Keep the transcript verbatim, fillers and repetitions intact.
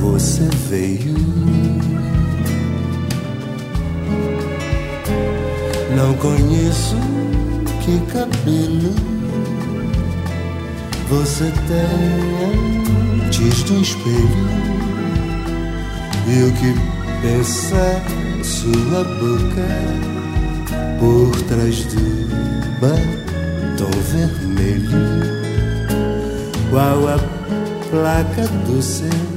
você veio. Não conheço que cabelo você tem antes do espelho, e o que pensa sua boca por trás do batom vermelho. Qual a placa do seu